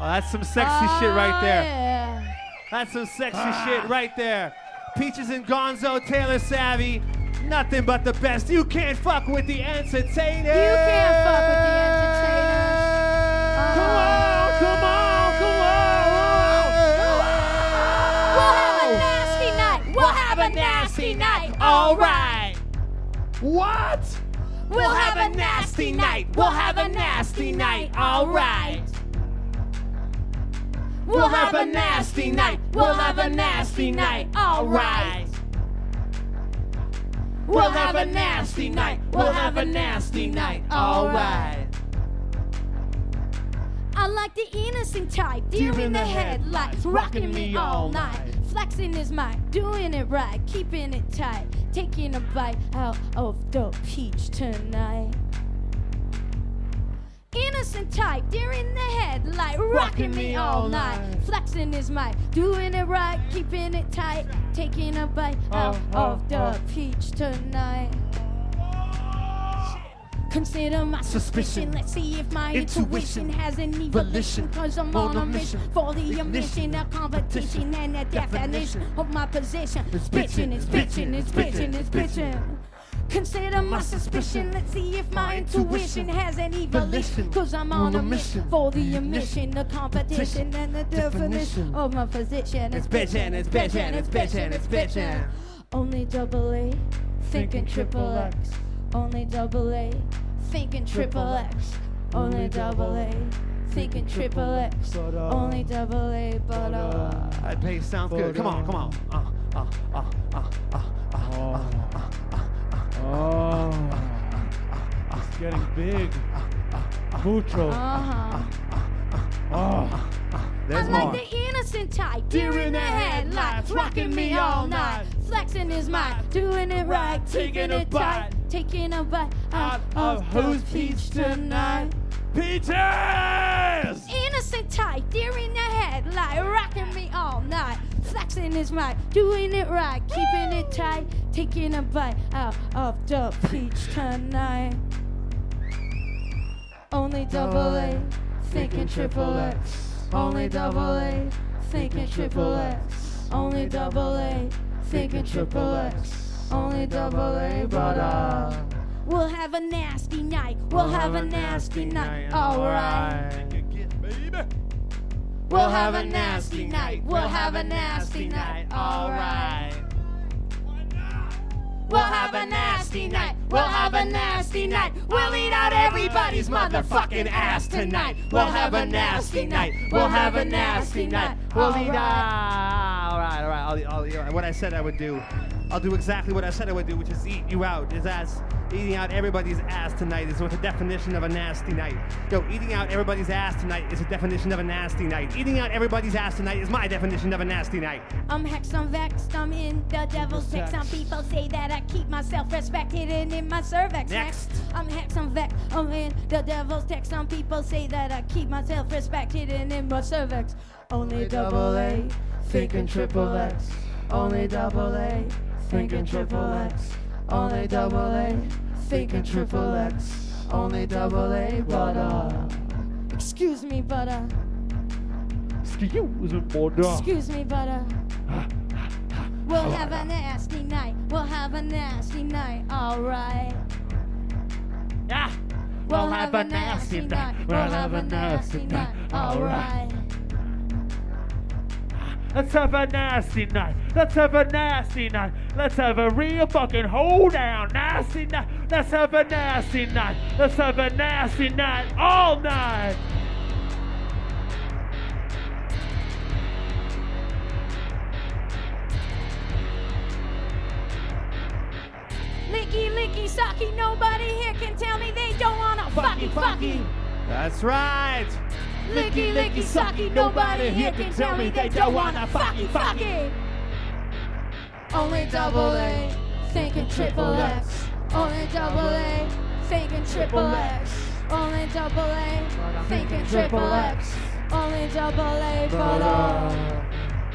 That's some sexy shit right there. Yeah. That's some sexy shit right there. Peaches and Gonzo, Taylor Savvy, nothing but the best. You can't fuck with the entertainers. You can't fuck with the entertainers. Come on, come on, come on. We'll have a nasty night. We'll have a nasty night. All right. What? We'll have a nasty night. We'll have a nasty night. All right. We'll have a nasty night. We'll have a nasty night. All right. We'll have a nasty night. We'll have a nasty night. All right. I like the innocent type, deer in the headlights, rocking me all night. Flexing is mine, doing it right, keeping it tight, taking a bite out of the peach tonight. Innocent type, deer in the headlight, rocking me all night. Flexing is mine, doing it right, keeping it tight, taking a bite out of the peach tonight. Consider my suspicion. Let's see if my intuition has any volition. Cause I'm on a mission for the omission, a competition, and a definition of my position. It's bitchin', it's bitchin', it's bitchin', it's bitchin'. Consider my suspicion. Let's see if my intuition has any volition. Cause I'm on a mission for the omission, a competition, and the definition of my position. It's bitchin', it's bitchin', it's bitchin', it's bitchin'. Only double A, thinking triple X. Only double A, thinking triple X. Only double A, thinking triple X. Only double A, but That bass sounds good. Come on, come on. It's getting big. Mucho. There's I more. like the innocent type, deer in the headlights, rocking me all night. Flexing is mine, doing it right, taking it tight, taking a bite out of who's peach tonight. Peaches! Innocent type, deer in the headlight, rocking me all night. Flexing is mine, doing it right, keeping it tight, taking a bite out of the peach tonight. Only double A, thinking triple X. Only double A, thinking triple X. Only double A, thinking triple X. Only double A, but we'll have a nasty night. We'll have a nasty night. Alright. We'll have a nasty night. We'll have a nasty night. Alright. We'll have a nasty night. We'll have a nasty night. We'll eat out everybody's motherfucking ass tonight. We'll have a nasty night. We'll have a nasty night. We'll eat out. All right. I'll what I said I would do. I'll do exactly what I said I would do, which is eat you out. Is as eating out everybody's ass tonight is what the definition of a nasty night. Yo, eating out everybody's ass tonight is a definition of a nasty night. Eating out everybody's ass tonight is my definition of a nasty night. I'm hexed, I'm vexed, I'm in the devil's text. Some people say that I keep myself respected and in my cervix. Next. I'm hexed, I'm vexed, I'm in the devil's text. Some people say that I keep myself respected and in my cervix. Only double A, thinking triple X. Only double A, thinking triple X. Only double A, thinking triple X. Only double A, but excuse me, but Excuse me, brother. excuse me, but we'll have a nasty night. We'll have a nasty night. Alright. Yeah. We'll have a nasty night. We'll have a nasty night. Alright. Let's have a nasty night. Let's have a nasty night. Let's have a real fucking hold down nasty night. Let's have a nasty night. Let's have a nasty night all night. Licky, licky, socky. Nobody here can tell me they don't wanna fucky. That's right. Licky, licky, socky. Nobody here can tell me they don't wanna fucky. Only double A, thinking triple X. Only double A, thinking triple X. Only double A, thinking triple X. Only double A, but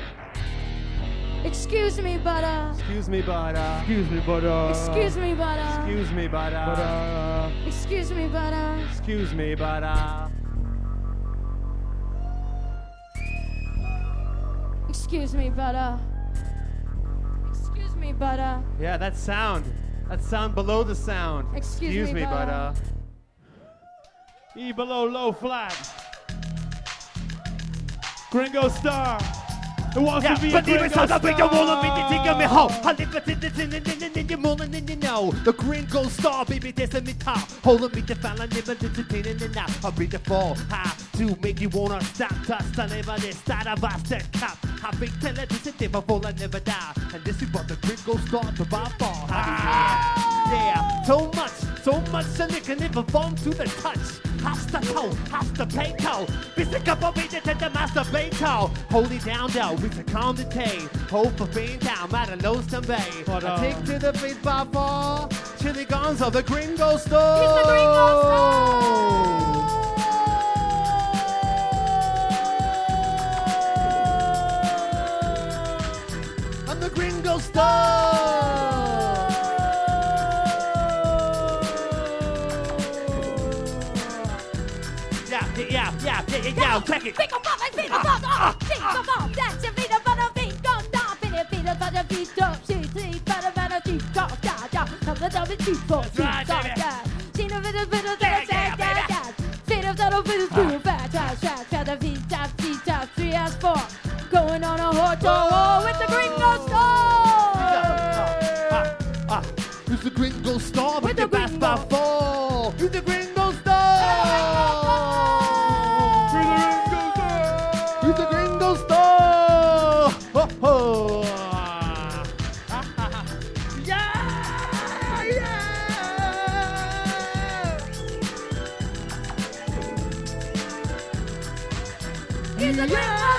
excuse me, but Excuse me, but Excuse me, brother. excuse me, but Excuse me, but excuse me, but Excuse me, but Excuse me, but Yeah, that sound below the sound. Excuse me, but E below low flat. Gringo Star. Who wants to be a Gringo Star? The Gringo Star, baby, there's a metal. Holding me the fan, I'm never entertaining it now. I'll be the fall high to make you wanna stop. Touch, I never did start a bastard cop. I big tell it, this is never fall, I never die. And this is what the Gringo Star to by fall. Yeah, so much, and it can never fall to the touch. Hasta toe, hasta peito. It's a couple beats to the master beito. Hold it down though, with a calm decay. Hope for being down, matter low some bay. I take to the beat by far. Chili Gonzo, the Gringo Star. He's the Gringo Star. I'm the Gringo Star. Yeah, check it. Think about my feet, that's your feet, about a feet, go down, feet, about a feet, go, see, about a feet, go down, come the double feet, go, see, go down. See the bit of feet, of the feet, too fast, the feet, tap, 3 as 4, going on a hot dog with the Gringo Star. Who's the Gringo Star with the best by 4? Who's the Gringo Star? Who's the Gringo Star? Ho ho! Yeah! He's the Gringo Star.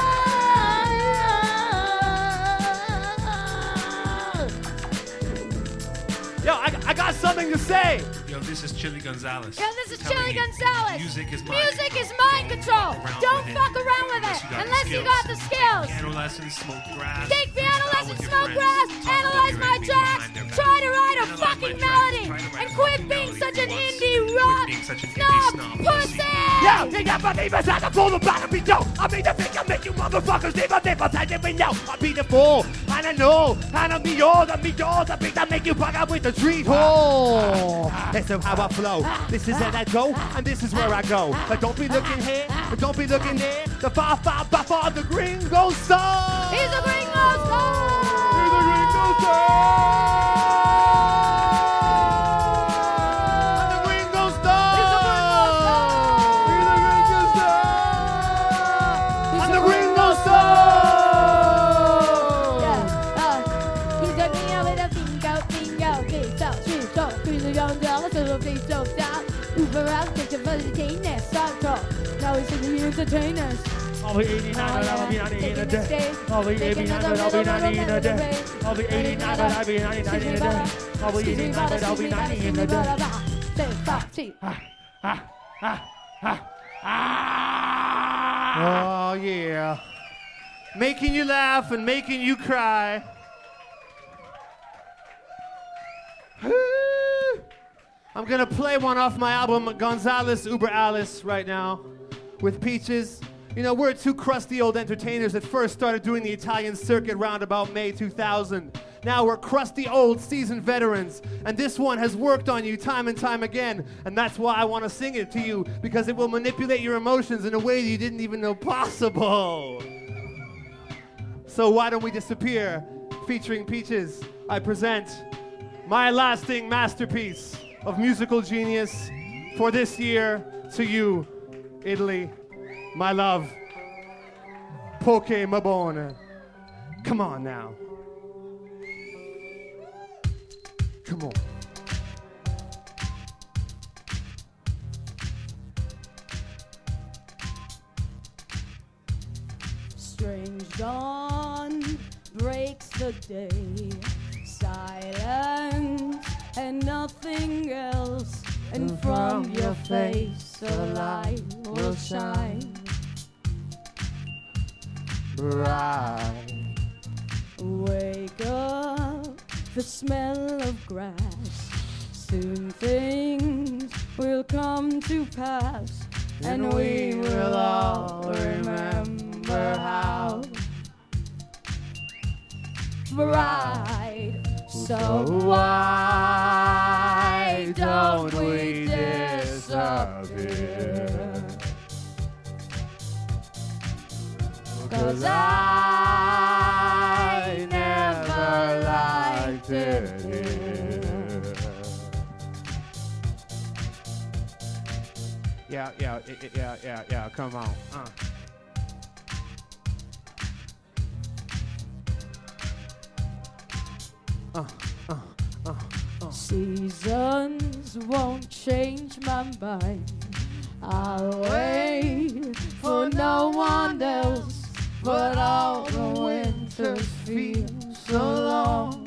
Yo, I got something to say. Yo, this is Chili Gonzalez. Yeah, this is Chili Gonzalez. Music is mind control. Don't fuck around with it unless you got the skills. Piano lessons, smoke grass. Take piano lessons, smoke grass, analyze my tracks, try to write a fucking melody, and quit being such an indie rock snob pussy. Yo, you never leave us at the full of battle be dope. I mean the thing I make you motherfuckers never tell me no. I be the fool, and I know, and I'm the yours, I beat that make you bug out with the treat. Oh, that's how I flow. This is where I go, and this is where I go. But don't be looking here, but don't be looking there. The far, the Gringo Star. He's the Gringo Star. He's the Gringo Star. Entertainers. I'll be 89, but I'll be 90 in a day. I'll be 89, but I'll be 90 in a day. I'll be 89, but I'll be 99 in a day. I'll be 89, but I'll be 90 in a day. Oh yeah, making you laugh and making you cry. I'm gonna play one off my album Gonzalez Uber Alice right now with Peaches. You know, we're two crusty old entertainers that first started doing the Italian circuit round about May 2000. Now we're crusty old seasoned veterans, and this one has worked on you time and time again, and that's why I want to sing it to you, because it will manipulate your emotions in a way that you didn't even know possible. So why don't we disappear? Featuring Peaches, I present my lasting masterpiece of musical genius for this year to you, Italy, my love, Poke Mabone. Come on now. Come on. Strange dawn breaks the day, silence and nothing else, and from your face a light will shine Bright. Wake up, the smell of grass, soon things will come to pass, and we will all remember how So why don't we disappear? 'Cause I never liked it here. Yeah, come on. Seasons won't change my mind. I'll wait for no one else, but all the winters feel so long.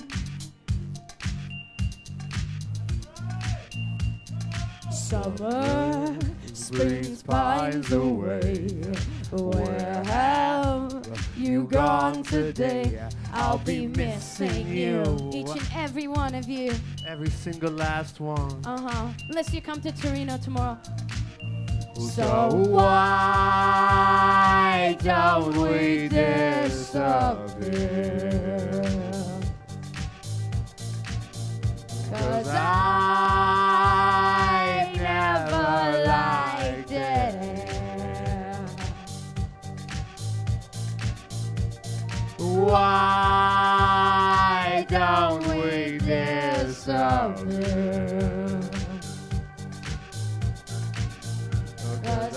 Summer, spring pines away. Where have you gone today? I'll be missing you. Each and every one of you. Every single last one. Unless you come to Torino tomorrow. So why don't we disappear? 'Cause I never liked it here. Why don't we disappear? 'Cause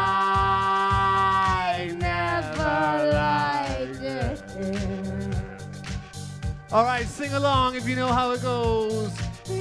I never liked it here. All right, sing along if you know how it goes.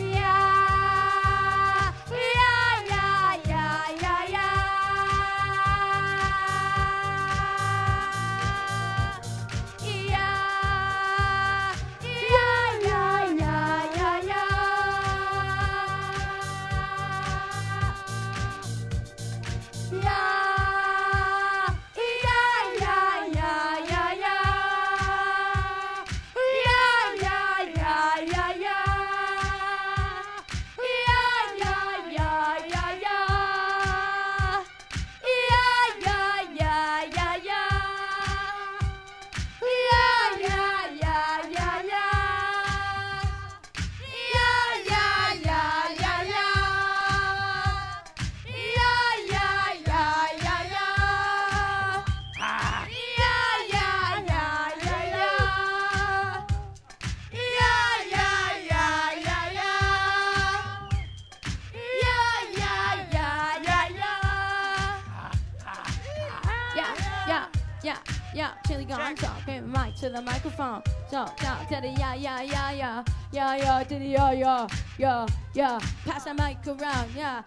Chili gone, talking mic to the microphone. Talk to the yeah, to the yeah. Pass the mic around, yeah.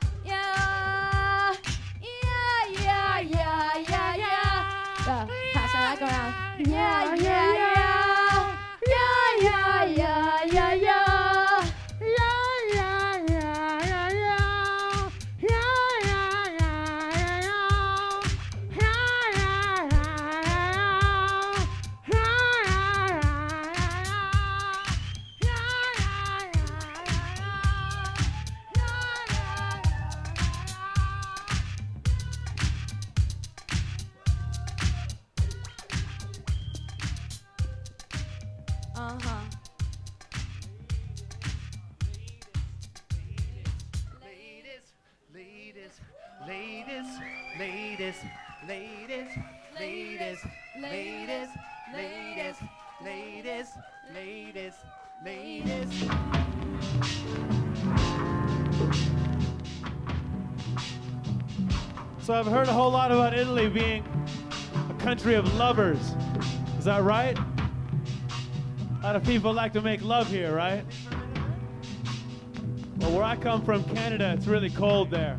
Pass the mic around, yeah. Ladies. So I've heard a whole lot about Italy being a country of lovers. Is that right? A lot of people like to make love here, right? Well, where I come from, Canada, it's really cold there.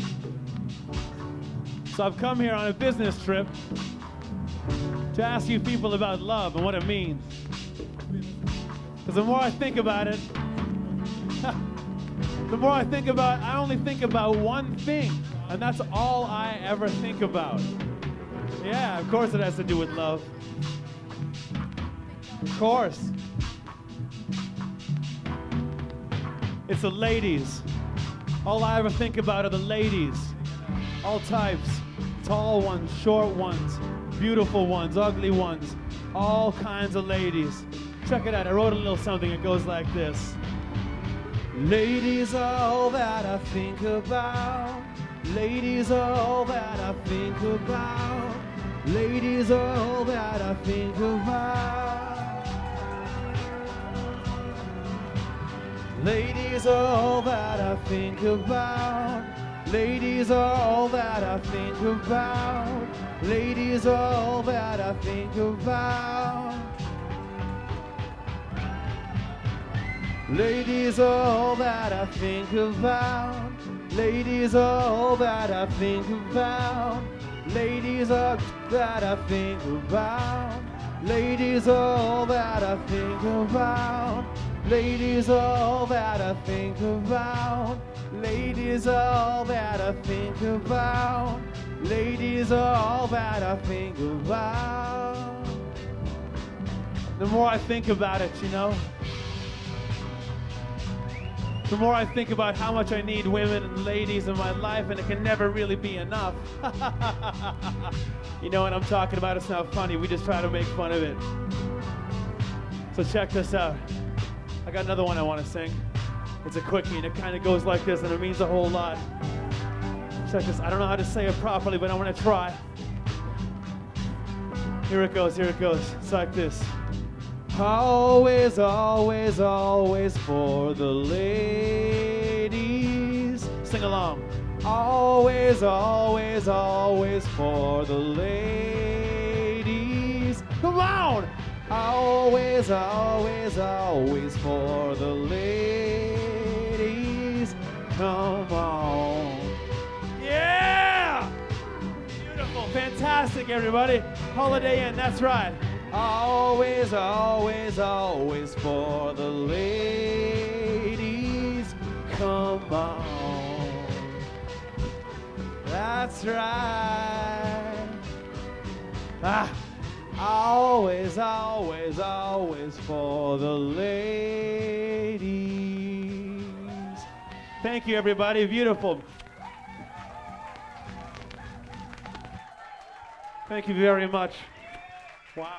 So I've come here on a business trip to ask you people about love and what it means. Because the more I think about it, I only think about one thing, and that's all I ever think about. Yeah, of course it has to do with love. Of course. It's the ladies. All I ever think about are the ladies. All types. Tall ones, short ones, beautiful ones, ugly ones. All kinds of ladies. Check it out. I wrote a little something. It goes like this. Ladies are all that I think about. Ladies are all that I think about. Ladies are all that I think about. Ladies are all that I think about. Ladies are all that I think about. Ladies are all that I think about. Ladies are all that I think about. Ladies are all that I think about. Ladies are that I think about. Ladies are all that I think about. Ladies are all that I think about. Ladies are all that I think about. Ladies are all that I think about. The more I think about it, you know, the more I think about how much I need women and ladies in my life, and it can never really be enough. You know what I'm talking about? It's not funny. We just try to make fun of it. So check this out. I got another one I want to sing. It's a quickie, and it kind of goes like this, and it means a whole lot. Check this. I don't know how to say it properly, but I'm going to try. Here it goes. Here it goes. It's like this. Always, always, always for the ladies. Sing along. Always, always, always for the ladies. Come on! Always, always, always for the ladies. Come on. Yeah! Beautiful. Fantastic, everybody. Holiday Inn, that's right. Always, always, always for the ladies. Come on. That's right. Always, always, always for the ladies. Thank you, everybody. Beautiful. Thank you very much. Wow.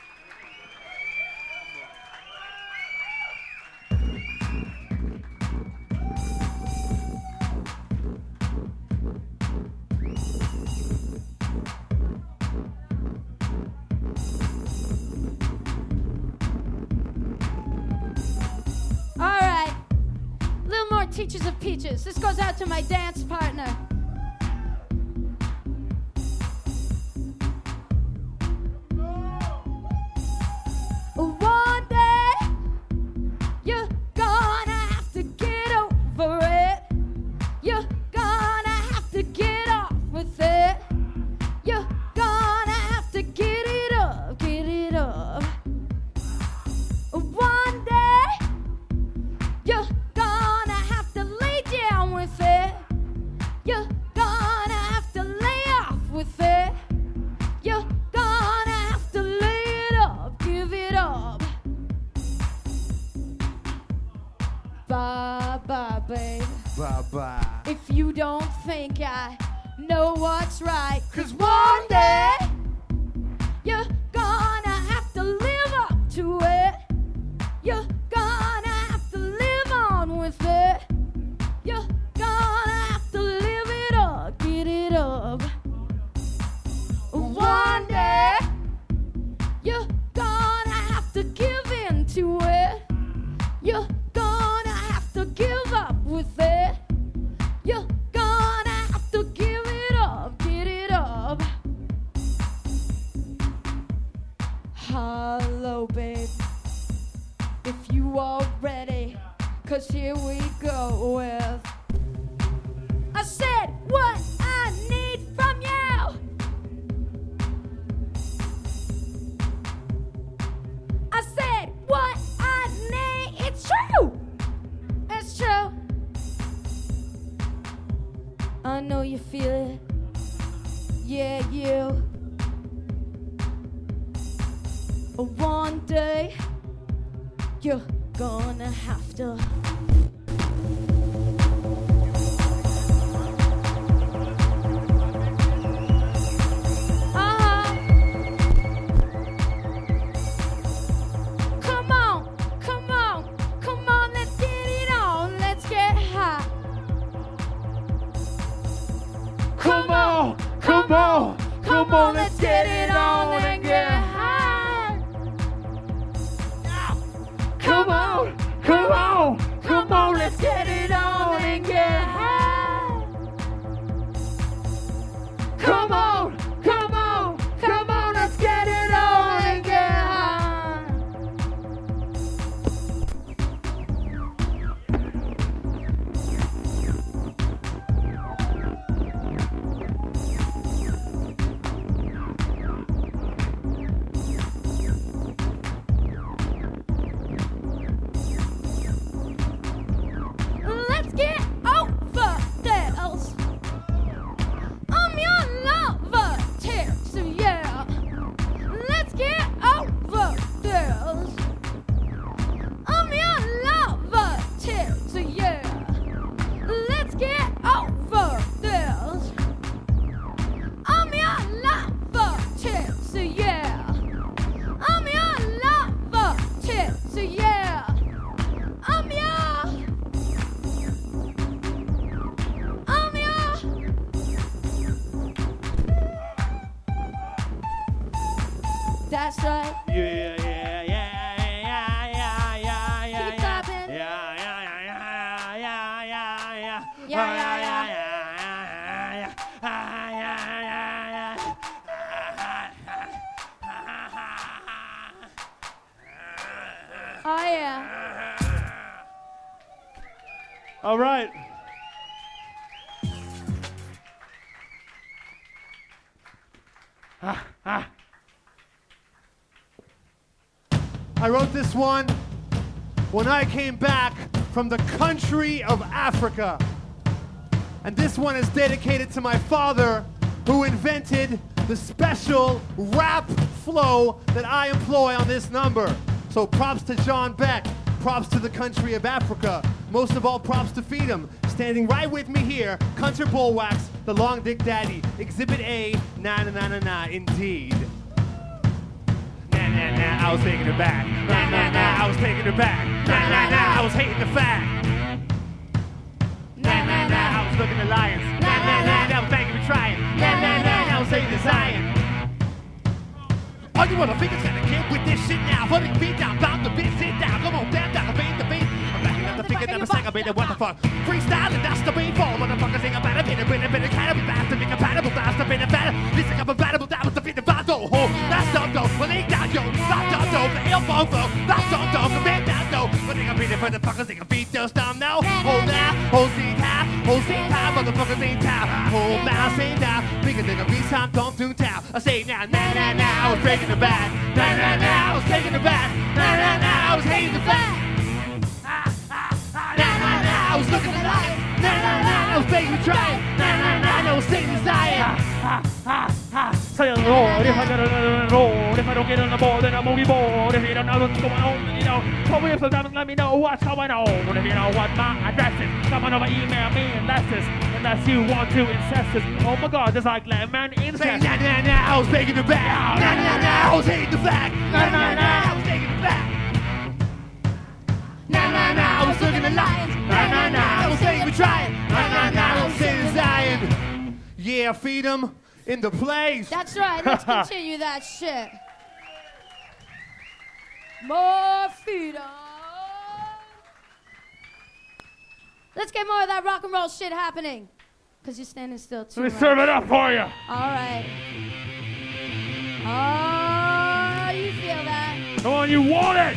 Teachers of Peaches. This goes out to my dance partner. One day you're gonna have to get over it. You're gonna have to get off with it. You're gonna have to get it up, get it up. One day you're gonna have to lay down with it. You're gonna have to lay off with it. You're gonna have to lay it up, give it up. Bye-bye, babe. Bye-bye. If you don't think I know what's right, 'cause one day you're gonna have to live up to it. You're gonna have to live on with it. You're gonna have to live it up, get it up. One day you're gonna have to give in to it. You're gonna have to give up with it. You're gonna have to give it up, get it up. Hello, babe. If you are ready, 'cause here we go with I said what I need from you. I said what I need. It's true. It's true. I know you feel it. Yeah, you. One day you're gonna have to come on. Come on, let's get it on and get high. Come on, come on, come on, let's get it on and get high. Come on, come on, come on, let's get it on and get high. Let's get over this. I'm your lover, tears, yeah. Let's get over this. I'm your lover, tears, yeah. Let's get over this. I'm your lover, tears, yeah. I'm your lover, tears, yeah. I'm your That's right. Yeah, yeah, yeah, yeah, yeah, yeah, yeah, Keep clapping. yeah, yeah, yeah, yeah, yeah, yeah, Yeah, yeah, yeah. Oh yeah. All right. I wrote this one when I came back from the country of Africa. And this one is dedicated to my father, who invented the special rap flow that I employ on this number. So props to John Beck, props to the country of Africa, most of all props to Feed 'em. Standing right with me here, Country Bullwax, the Long Dick Daddy, Exhibit A, na-na-na-na-na, indeed. Nah, I was taking it back. Nah, I was taking it back. Nah, I was hating the fact. Nah, I was looking at lions. Nah, I was thanking for trying. Nah, I was hating the Zion. All you motherfuckers gotta get with this shit now. Putting beat down, bound the beat, sit down. Come on, down, the beat, the beat. I'm backing up the figure, never sang a bit of what the fuck. Freestyling, that's the beat for. Motherfuckers ain't about a bit of cannibal bastard, be compatible bastard, bit of better. Listen, I'm compatible down with the beat, the battle. That's dumb, though. Well, ain't down, yo. That's dumb, though. The hell, bumbo. That's dumb, though. The man down, though. But they gonna beat it for the fuckers, they gonna beat those dumb now. Hold now, hold seat high, motherfuckers ain't town. Hold now, say now. Bigger than a beat time, don't do town. I say now, nah, I was breaking the back. Nah, I was taking the back. Nah, I was hating the fact. Nah, I was looking at life. Nah, I was begging to try. Nah, I was saying desire. Say a Lord, if I got another road, if I don't get on the board, then I'm moving bored. If you don't know what's going on, then you know. Call me up sometimes and let me know what's going on. If you know what my address is, come on over, email me and that's this. Unless you want to incest us. Oh my God, there's like lemon incest. Say nah, I was begging the back. Nah, I was hating the fact. Nah, I was taking the back. Nah, I was looking at lions. Nah, I was saying we trying. Nah, I was saying Zion. Yeah, Feed 'em in the place. That's right. Let's continue that shit. More Feed 'em. Let's get more of that rock and roll shit happening. Because you're standing still too. Let me serve it up for you. All right. Oh, you feel that? Come on, you want it.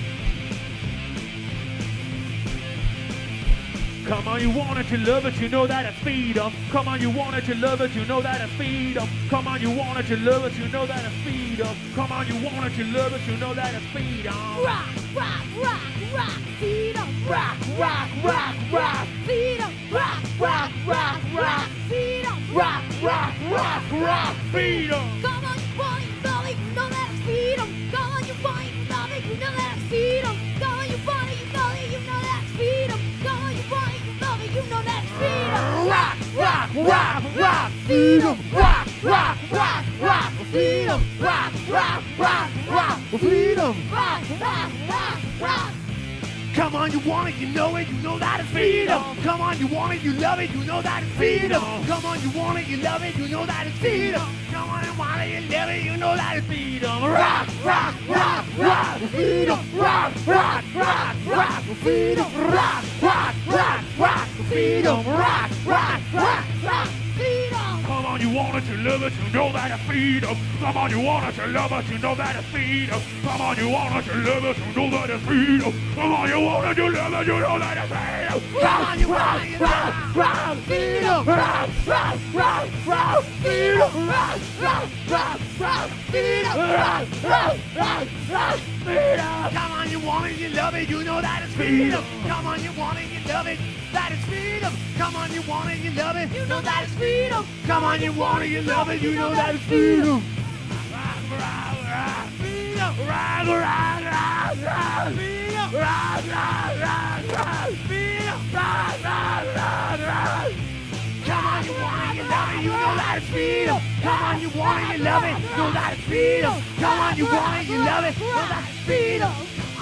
Come on, you want it, you love it, you know that it's Feed 'em. Come on, you want it, you love it, you know that it's Feed 'em. Come on, you want it, you love it, you know that it's Feed 'em. Come on, you want it, you love it, you know that it's Feed 'em. Rock, rock, rock, rock, Feed 'em. Rock, rock, rock, rock. Feed 'em. Rock, rock, rock, rock, Feed 'em. Rock, rock, rock, rock. Feed 'em. Come on, you want it, you love it, you know that it's Feed 'em. Come on, you want it, you love it, you know that it's Feed 'em. Come on, you want it, you love it, you know that it's Feed 'em. Come on, you want it, you love it, you know that it's Feed 'em. Rock, rock, rock, rock. Feed 'em. Rock, rock, rock, rock. Feed 'em. Rock, rock, rock, rock. Feed 'em. Rock, rock, rock, rock. Come on, you want it, you know it, you know that it's freedom. Come on, you want it, you love it, you know that it's freedom. Come on, you want it, you love it, you know that it's freedom. Come on, you want it, you love it, you know that it's freedom. Rock, rock, rock, rock, freedom. Rock, rock, rock, rock, freedom. Rock, rock, rock, rock, freedom. Rock, rock, rock, rock, freedom. Come on, you want it, you love it, you know that it's freedom. Come on, you want it, you love it, you know that it's freedom. Come on, you want it, you love it, you know that it's freedom. Come on, you want it, you love it, you know that it's freedom. Come on, you want it, you love it, rock, freedom. Rock, rock, rock, rock, freedom. Rock, rock, rock, rock, freedom. Rock, rock, rock, rock, freedom. Come on, you want it, you love it, you know that it's freedom. Come on, you want it, you love it, that is freedom. Come on, you want it, you love it, you know that it's freedom. Come on, you want it, you love it, you know that it's freedom. Rock, rock, rock, freedom. Rock, rock, rock, rock, freedom. Rock, rock, rock, rock, freedom. Rock, rock, rock, rock. Come on, you want it, you love it, you know that it's freedom. Come on, you want it, you love it, you know that it's freedom. Come on, you want it, you love it, you know that it's freedom.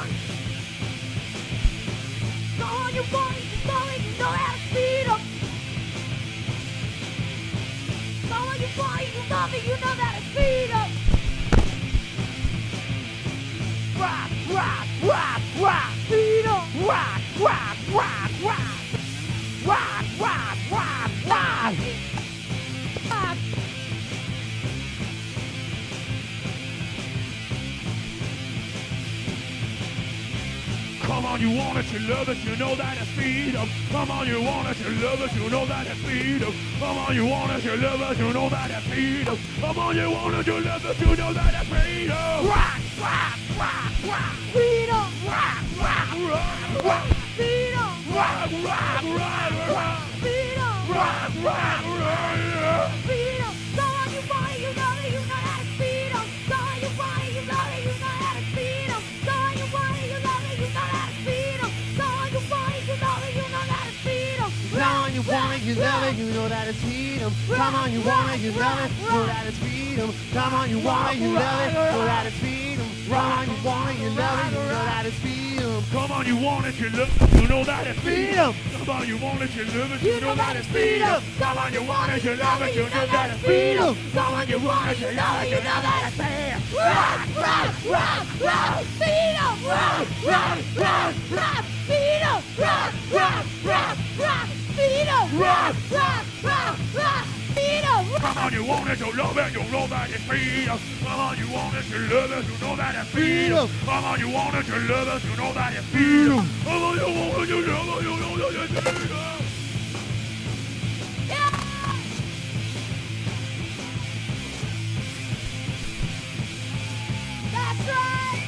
Come on, you want it, you love it, you know that it's freedom. Come on, you want it, you love it, you know that it's freedom. Rock, rock, rock, rock, freedom. Rock, rock, rock, rock. Rock, rock, rock, rock. Rock. Come on, you want it, you love it, you know that it's freedom. Come on, you want it, you love it, you know that it's freedom. Come on, you want it, you love it, you know that it's freedom. Come on, you want it, you love it, you know that it's freedom. Rock, rock, rock, rock, freedom. Rock, rock, rock, rock, freedom. Rock, rock, rock, rock, freedom. Rock, rock, rock, freedom. Come on, you want it, you love it, you know that it's freedom. Come on, you want it, you love it, you know that it's freedom. Come on, you want it, you love it, you know that it's freedom. Come on, you want it, you love it, you know that it's freedom. Come on, you want it, you love it, you know that it's freedom. Come on, you want it, you love it, you know that it's freedom. Come on, you want it, you love it, you know that it's freedom. Come on, you want it, you love it, you know that it's freedom. Come on, you want it, you love it, you know that it's Freedom. Come on, you want it, you love it, you know that it's freedom. Come on, you want it, you love it, you know that it's freedom. Come on, you want it, you love it, you know that it's freedom. Rock, rock, rock, rock, freedom. Rock, rock, rock, rock, freedom. Rock, rock, rock, rock, freedom. Rock, rock, rock, rock, freedom. Come on, you want it, you love it, you know that it's freedom. Come on, you want it, you love it, you know that it's freedom. Come on, you want it, you love it, you know that it's freedom. Come on, you want it, you love it, you know that it's freedom. That's right.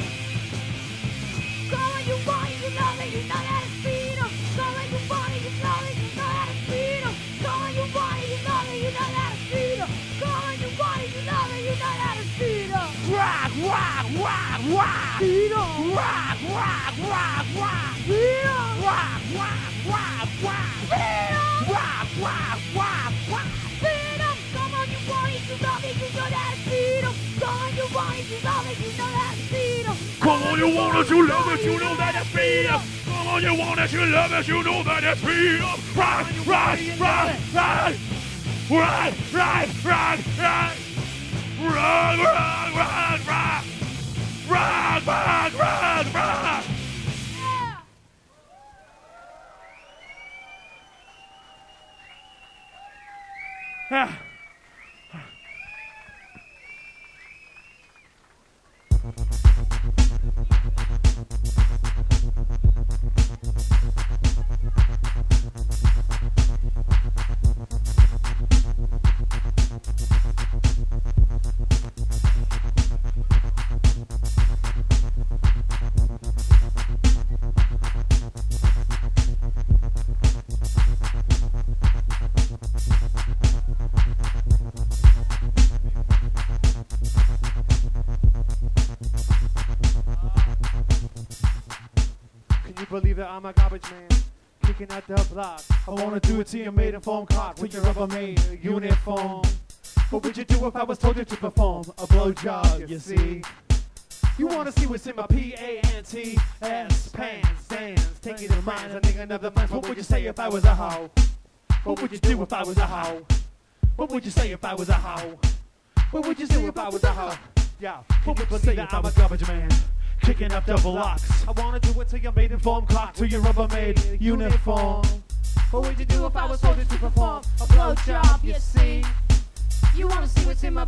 Come on, you want it, you love it, you know that it's freedom. Come on, you want it, you love it, you know that it's freedom. Come on, you want it, you love it, you know that it's freedom. Come on, you want it, you love it, you know that it's freedom. Rock, rock, rock, rock, Freedom. rock, rock, rock, rock, Freedom. rock, rock, rock, rock, Freedom. rock, rock, rock, rock. Freedom. Come on, you want it, you love it, you know that it's freedom. Come on, you want it, you love it, you know that it's freedom. Come on, you want it, you love it, you know that it's freedom. Come on, you want it, you love it, you know that it's freedom. Rock, rock, rock, rock. Rock, rock, rock, rock. Rock, rock, rock, rock. Rock, rock, rock, rock. Yeah. Ah. Believe that I'm a garbage man, kicking at the block. I wanna do it to your maiden phone cock with your Rubbermaid uniform. What would you do if I was told you to perform a blowjob? You see, You wanna see what's in my P-A-N-T-S pants, dance, take it in mind, I think another mind. What would you say if I was a hoe? What would you do if I was a hoe? What would you say if I was a hoe? What would you do if I was a hoe? Yeah, what would you say if I'm a garbage man? Kicking up double locks. I wanna do it to your maiden form clock, to your Rubbermaid uniform. What would you do if I was told you to perform a blowjob, you see? You wanna see what's in my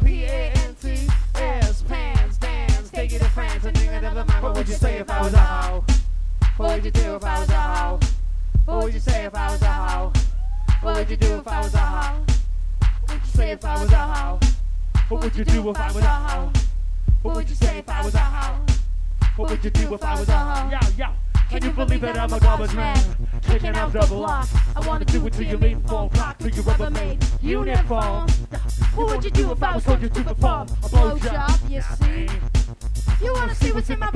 P-A-N-T-S pants, dance, take it to France, and think another mind. What would you say if I was a hoe? What would you do if I was a hoe? What would you say if I was a hoe? What would you do if I was a hoe? What would you say if I was a hoe? What would you do if I was a hoe? What would you say if I was a hoe? What would you do if I was a hoe? Yo, yo. Can you believe that I'm a garbage man? Kicking out double lock. I wanna do it to your maiden form clock, to your Rubbermaid uniform. What would you do if I was told you to perform a blowjob, you see? You wanna see what's in my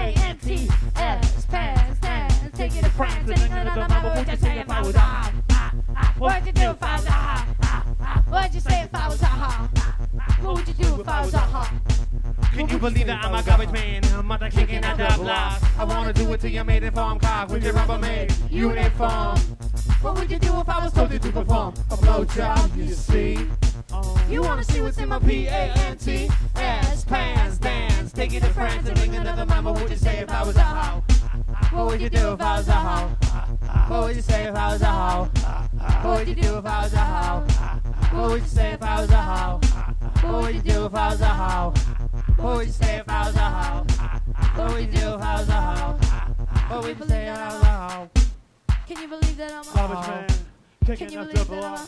P-A-N-T-S pants, dance, take it to France, and another mind. What would you say if I was a hoe? What would you do if I was a hoe? What would you say if I was a hoe? What would you do if I was a hoe? Can you believe that I'm a garbage man? I'm out there kicking out the block. I wanna do it to your maiden form cock with your Rubbermaid uniform. What would you do if I was told you to perform a blowjob, you see? You wanna see what's in my P-A-N-T-S pants, dance, take it to France, and ring another mind. What would you say if I was a hoe? What would you do if I was a hoe? What would you say if I was a hoe? What would you do if I was a hoe? What would you say if I was a hoe? What would you do if I was a hoe? What would you say if I was a hoe? What would you do if I was a hoe? What would you say if I was a hoe? Can you believe that I'm a Garbage man, Can kicking you up believe double that lock.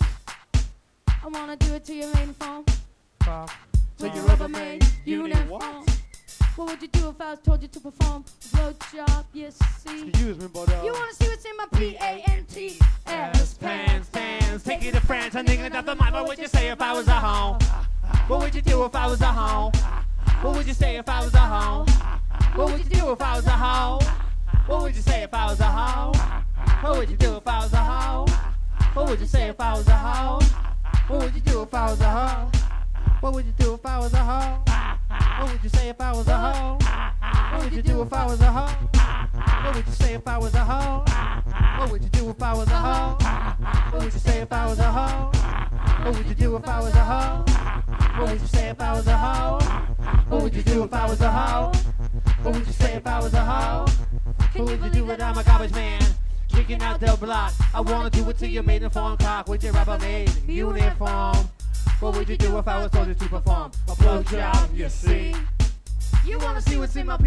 I wanna do it to your main form? To With your your Rubbermaid uniform. What would you do if I was told you to perform a blowjob, you see? Excuse me, but You wanna see what's in my P-A-N-T-S pants, dance, take it to France, and think another mind. What would you say if I was a hoe? What would you do if I was a hoe? What would you say if I was a hoe? What would you do if I was a hoe? What would you say if I was a hoe? What would you do if I was a hoe? What would you say if I was a hoe? What would you do if I was a hoe? What would you do if I was a hoe? What would you say if I was a hoe? What would you do if I was a hoe? What would you say if I was a hoe? What would you do if I was a hoe? What would you say if I was a hoe? What would you do if I was a hoe? What would you say if I was a hoe? What would you do if I was a hoe? What would you say if I was a hoe? What would you do when I'm a garbage man? Kicking out the block. I wanna do it to your maiden form cock with your Rubbermaid uniform. What would you do if I was told you to perform a blowjob, you see? You wanna see what's in my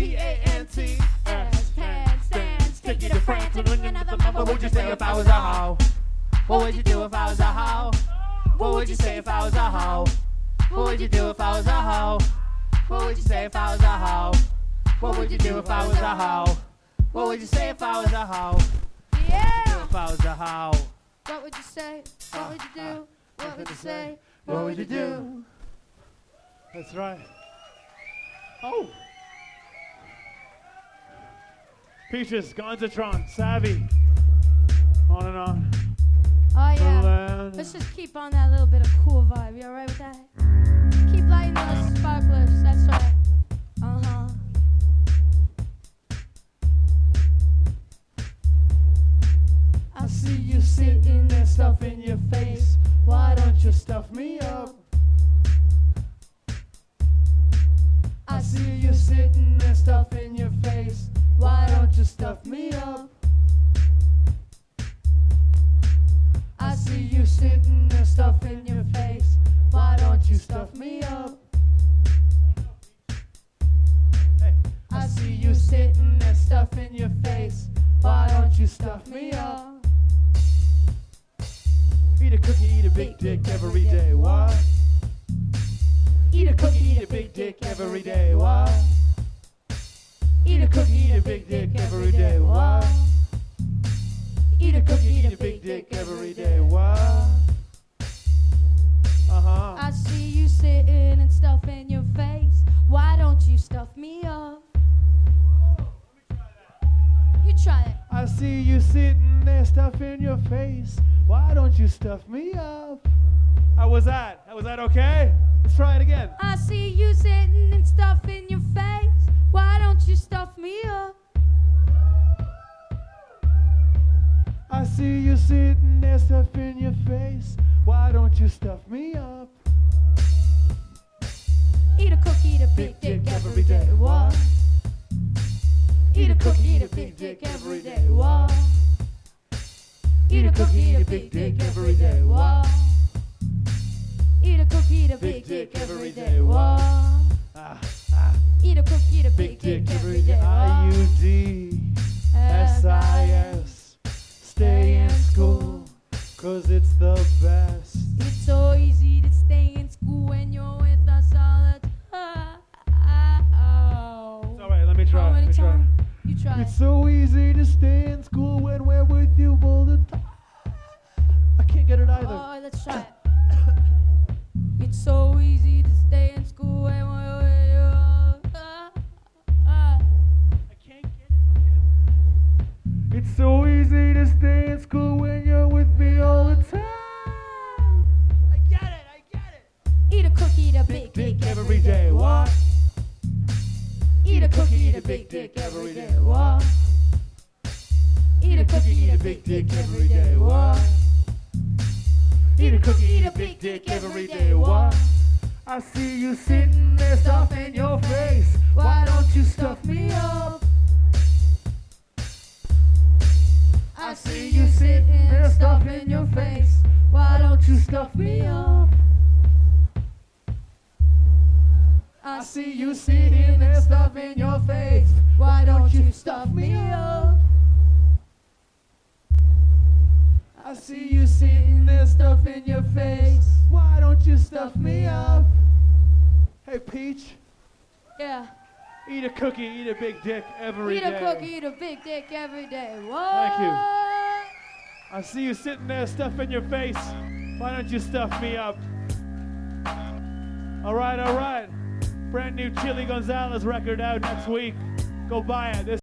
P-A-N-T-S pants, dance, take it to France, and ring another mind. What would you say if I was a hoe? What would you do if I was a hoe? What would you say if I was a hoe? What would you do if I was a hoe? What would you say if I was a hoe? What would you do if I was a hoe? What would you say if I was a hoe? Yeah! If I was a hoe? What would you say? What would you do? What would you say? What would you do? that's right. Oh! Peaches, Gonzatron, Savvy. On and on. Oh yeah. Land. Let's just keep on that little bit of cool vibe. You alright with that? Keep lighting those sparklers. That's right. Uh-huh. I see you sitting there stuffing your face. Why don't you stuff me up? I see you sitting there stuffing your face. Why don't you stuff me up? I see you sitting there stuffing your face. Why don't you stuff me up? I see you sitting there stuffing your face. Why don't you stuff me up? Eat a cookie, eat a big dick every day. Why? Eat a cookie, Eat a big dick every day. Why? Eat a cookie, Eat a big dick every day. Why? Eat a cookie, Eat a big dick every day. Why? Uh-huh. I see you sitting and stuffing your face. Why don't you stuff me up? You try it. I see you sitting there stuffing your face. Why don't you stuff me up? How was that? Was that okay? Let's try it again. I see you sitting and stuffing your face. Why big dick every day. What? Eat a cookie, eat a big dick every day. What? Eat a cookie, eat a big dick every day. What? Eat a cookie, eat a big dick every day. What? Eat a cookie, eat a big dick every day. IUDSIS. Stay in school, 'cause it's the best. It's so easy to stay in school when you're with us all the time. It's alright, let me try. How many Let me try. times? You try. It's so easy to stay in school when we're with you all the time. I can't get it either. Oh, let's try it. It's so easy to stay in school when we're with you all the time. I can't get it. It's so easy to stay in school when you're with me all the time. I get it. Eat a cookie, eat a big dick every day. What? Eat a cookie, eat a big dick every day. What? Eat a cookie, eat a big dick every day. What? Eat a cookie, eat a big dick every day. What? I see you sitting there stuffing your face. Why don't you stuff me up? I see you sitting there stuffing your face. Why don't you stuff me up? I see you sitting there stuffing your face. Why don't you stuff me up? I see you sitting there stuffing your face. Why don't you stuff me up? Hey, Peach, Yeah. eat a cookie, eat a big dick every Eat day. a cookie, eat a big dick every day. What? Thank you. I see you sitting there stuffing your face. Why don't you stuff me up? All right. Brand new Chili Gonzalez record out next week. Go buy it. This